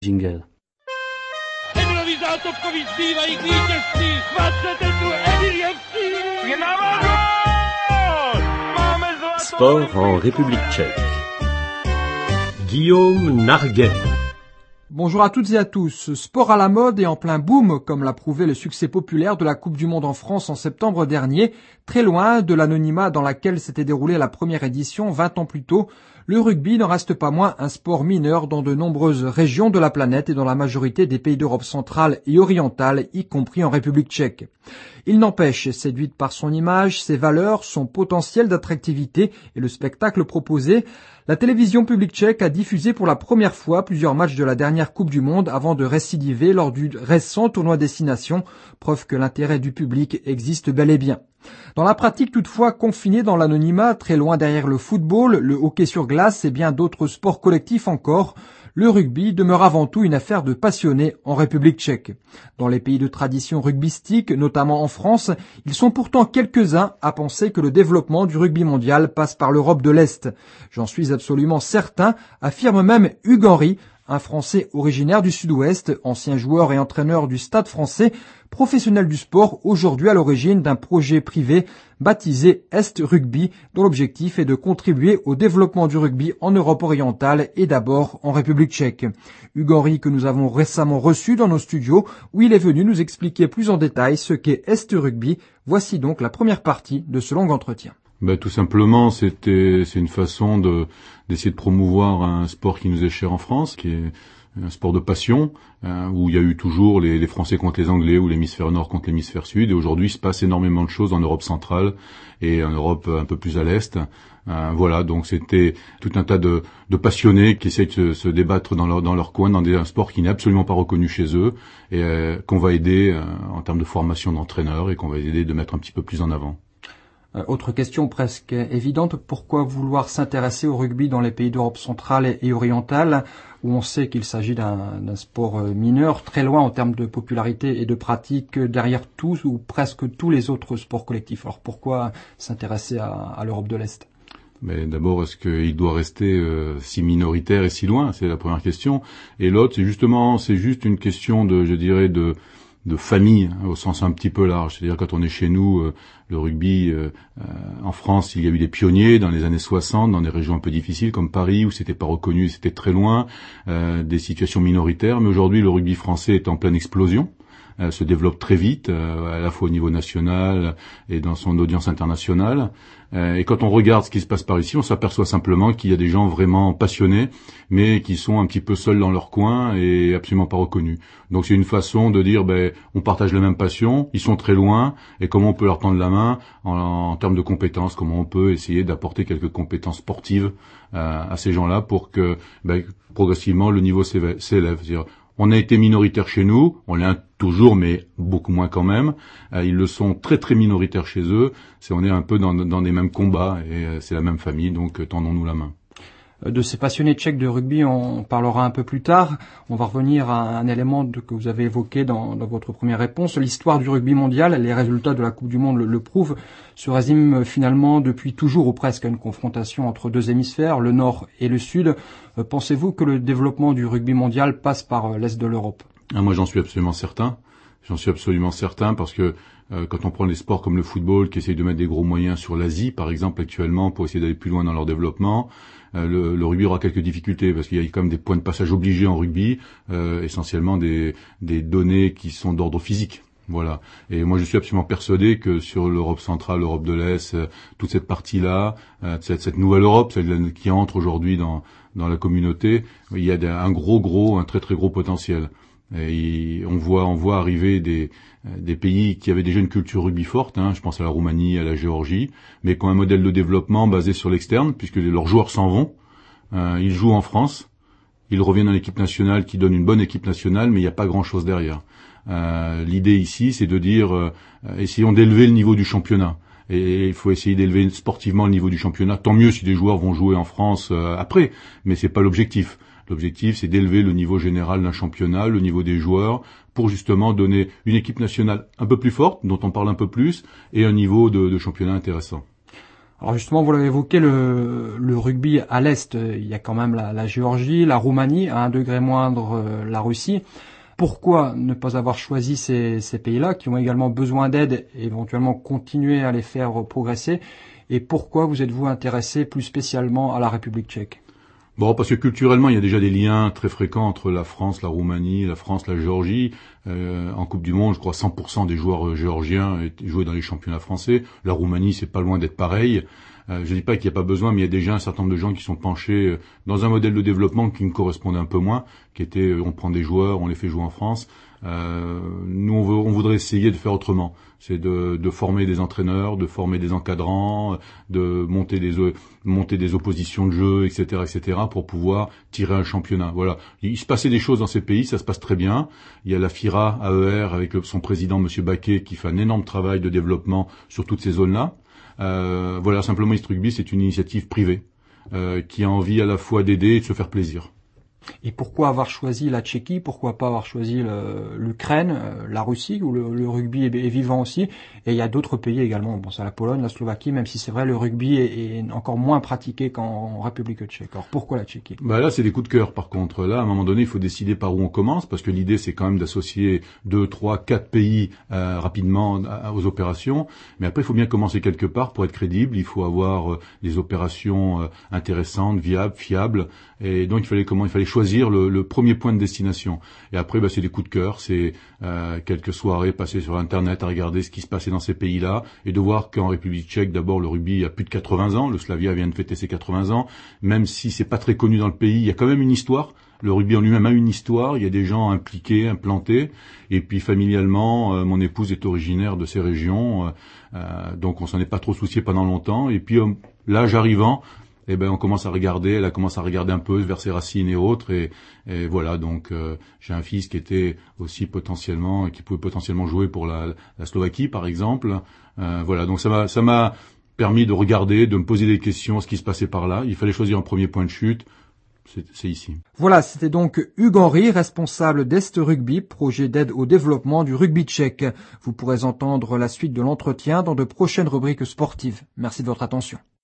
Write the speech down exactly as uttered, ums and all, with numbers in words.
Jingle. Sport en République tchèque. Guillaume Narguet. Bonjour à toutes et à tous. Sport à la mode et en plein boom, comme l'a prouvé le succès populaire de la Coupe du Monde en France en septembre dernier, très loin de l'anonymat dans laquelle s'était déroulée la première édition vingt ans plus tôt. Le rugby n'en reste pas moins un sport mineur dans de nombreuses régions de la planète et dans la majorité des pays d'Europe centrale et orientale, y compris en République tchèque. Il n'empêche, séduite par son image, ses valeurs, son potentiel d'attractivité et le spectacle proposé, la télévision publique tchèque a diffusé pour la première fois plusieurs matchs de la dernière Coupe du Monde avant de récidiver lors du récent tournoi Destination, preuve que l'intérêt du public existe bel et bien. Dans la pratique toutefois confinée dans l'anonymat, très loin derrière le football, le hockey sur glace et bien d'autres sports collectifs encore, le rugby demeure avant tout une affaire de passionnés en République tchèque. Dans les pays de tradition rugbystique, notamment en France, ils sont pourtant quelques-uns à penser que le développement du rugby mondial passe par l'Europe de l'Est. J'en suis absolument certain, affirme même Hugues Henry, un Français originaire du Sud-Ouest, ancien joueur et entraîneur du Stade français, professionnel du sport, aujourd'hui à l'origine d'un projet privé baptisé Est Rugby, dont l'objectif est de contribuer au développement du rugby en Europe orientale et d'abord en République tchèque. Hugues Henry, que nous avons récemment reçu dans nos studios, où il est venu nous expliquer plus en détail ce qu'est Est Rugby. Voici donc la première partie de ce long entretien. Ben, tout simplement, c'était, c'est une façon de, d'essayer de promouvoir un sport qui nous est cher en France, qui est un sport de passion, euh, où il y a eu toujours les, les Français contre les Anglais ou l'hémisphère nord contre l'hémisphère sud. Et aujourd'hui, il se passe énormément de choses en Europe centrale et en Europe un peu plus à l'est. Euh, voilà, donc c'était tout un tas de, de passionnés qui essayent de se, se débattre dans leur, dans leur coin, dans des, un sport qui n'est absolument pas reconnu chez eux et euh, qu'on va aider euh, en termes de formation d'entraîneurs et qu'on va aider de mettre un petit peu plus en avant. Autre question presque évidente, pourquoi vouloir s'intéresser au rugby dans les pays d'Europe centrale et orientale, où on sait qu'il s'agit d'un, d'un sport mineur, très loin en termes de popularité et de pratique derrière tous ou presque tous les autres sports collectifs. Alors pourquoi s'intéresser à, à l'Europe de l'Est ? Mais d'abord, est-ce qu'il doit rester euh, si minoritaire et si loin ? C'est la première question. Et l'autre, c'est justement, c'est juste une question de, je dirais, de de famille, hein, au sens un petit peu large. C'est-à-dire quand on est chez nous, euh, le rugby, euh, euh, en France, il y a eu des pionniers dans les années soixante, dans des régions un peu difficiles comme Paris, où c'était pas reconnu, c'était très loin, euh, des situations minoritaires. Mais aujourd'hui, le rugby français est en pleine explosion. Euh, se développe très vite, euh, à la fois au niveau national et dans son audience internationale. Euh, et quand on regarde ce qui se passe par ici, on s'aperçoit simplement qu'il y a des gens vraiment passionnés, mais qui sont un petit peu seuls dans leur coin et absolument pas reconnus. Donc c'est une façon de dire, ben, on partage la même passion, ils sont très loin, et comment on peut leur tendre la main en, en termes de compétences, comment on peut essayer d'apporter quelques compétences sportives euh, à ces gens-là pour que ben, progressivement le niveau s'élève. C'est-à-dire, on a été minoritaire chez nous, on l'est toujours, mais beaucoup moins quand même. Euh, ils le sont très très minoritaires chez eux. C'est, on est un peu dans, dans des mêmes combats et euh, c'est la même famille, donc euh, tendons-nous la main. De ces passionnés tchèques de rugby, on parlera un peu plus tard. On va revenir à un élément de, que vous avez évoqué dans, dans votre première réponse. L'histoire du rugby mondial, les résultats de la Coupe du Monde le, le prouvent, se résume finalement depuis toujours ou presque à une confrontation entre deux hémisphères, le Nord et le Sud. Euh, pensez-vous que le développement du rugby mondial passe par euh, l'Est de l'Europe ? Ah, moi, j'en suis absolument certain. J'en suis absolument certain parce que euh, quand on prend des sports comme le football qui essayent de mettre des gros moyens sur l'Asie, par exemple, actuellement, pour essayer d'aller plus loin dans leur développement, euh, le, le rugby aura quelques difficultés parce qu'il y a quand même des points de passage obligés en rugby, euh, essentiellement des, des données qui sont d'ordre physique. Voilà. Et moi, je suis absolument persuadé que sur l'Europe centrale, l'Europe de l'Est, euh, toute cette partie-là, euh, cette, cette nouvelle Europe, celle qui entre aujourd'hui dans, dans la communauté, il y a un gros, gros, un très, très gros potentiel. Et on voit, on voit arriver des, des pays qui avaient déjà une culture rugby forte, hein, je pense à la Roumanie, à la Géorgie, mais qui ont un modèle de développement basé sur l'externe, puisque leurs joueurs s'en vont, euh, ils jouent en France, ils reviennent dans l'équipe nationale qui donne une bonne équipe nationale, mais il n'y a pas grand-chose derrière. Euh, l'idée ici, c'est de dire, euh, essayons d'élever le niveau du championnat. Et il faut essayer d'élever sportivement le niveau du championnat. Tant mieux si des joueurs vont jouer en France euh, après, mais c'est pas l'objectif. L'objectif, c'est d'élever le niveau général d'un championnat, le niveau des joueurs, pour justement donner une équipe nationale un peu plus forte, dont on parle un peu plus, et un niveau de, de championnat intéressant. Alors justement, vous l'avez évoqué, le, le rugby à l'Est, il y a quand même la, la Géorgie, la Roumanie, à un degré moindre la Russie. Pourquoi ne pas avoir choisi ces, ces pays-là qui ont également besoin d'aide et éventuellement continuer à les faire progresser? Et pourquoi vous êtes-vous intéressé plus spécialement à la République tchèque? Bon, parce que culturellement, il y a déjà des liens très fréquents entre la France, la Roumanie, la France, la Géorgie. Euh, en Coupe du Monde, je crois cent pour cent des joueurs géorgiens jouaient dans les championnats français. La Roumanie, c'est pas loin d'être pareil. Euh, je dis pas qu'il n'y a pas besoin, mais il y a déjà un certain nombre de gens qui sont penchés dans un modèle de développement qui me correspondait un peu moins, qui était on prend des joueurs, on les fait jouer en France. Euh, nous, on, veut, on voudrait essayer de faire autrement. C'est de, de former des entraîneurs, de former des encadrants, de monter des monter des oppositions de jeu, et cetera, et cetera, pour pouvoir tirer un championnat. Voilà. Il se passait des choses dans ces pays, ça se passe très bien. Il y a la FIRA A E R avec le, son président Monsieur Baquet qui fait un énorme travail de développement sur toutes ces zones-là. Euh, voilà, simplement East Rugby, c'est une initiative privée euh, qui a envie à la fois d'aider et de se faire plaisir. Et pourquoi avoir choisi la Tchéquie? Pourquoi pas avoir choisi l'Ukraine, la Russie, où le, le rugby est, est vivant aussi? Et il y a d'autres pays également, on pense à la Pologne, la Slovaquie, même si c'est vrai, le rugby est, est encore moins pratiqué qu'en République tchèque. Alors pourquoi la Tchéquie? Bah là, c'est des coups de cœur, par contre. Là, à un moment donné, il faut décider par où on commence, parce que l'idée, c'est quand même d'associer deux, trois, quatre pays euh, rapidement à, aux opérations. Mais après, il faut bien commencer quelque part pour être crédible. Il faut avoir euh, des opérations euh, intéressantes, viables, fiables. Et donc, il fallait comment? Il fallait choisir le, le premier point de destination. Et après, bah, c'est des coups de cœur, c'est euh, quelques soirées passées sur Internet à regarder ce qui se passait dans ces pays-là et de voir qu'en République tchèque, d'abord, le rugby a plus de quatre-vingts ans. Le Slavia vient de fêter ses quatre-vingts ans. Même si c'est pas très connu dans le pays, il y a quand même une histoire. Le rugby en lui-même a une histoire. Il y a des gens impliqués, implantés. Et puis familialement, euh, mon épouse est originaire de ces régions, euh, donc on s'en est pas trop soucié pendant longtemps. Et puis euh, l'âge arrivant, eh ben on commence à regarder, elle a commencé à regarder un peu vers ses racines et autres, et, et voilà, donc euh, j'ai un fils qui était aussi potentiellement, qui pouvait potentiellement jouer pour la, la Slovaquie par exemple. Euh, voilà, donc ça m'a ça m'a permis de regarder, de me poser des questions, ce qui se passait par là. Il fallait choisir un premier point de chute. C'est ici. Voilà, c'était donc Hugues Henry, responsable d'Est Rugby, projet d'aide au développement du rugby tchèque. Vous pourrez entendre la suite de l'entretien dans de prochaines rubriques sportives. Merci de votre attention.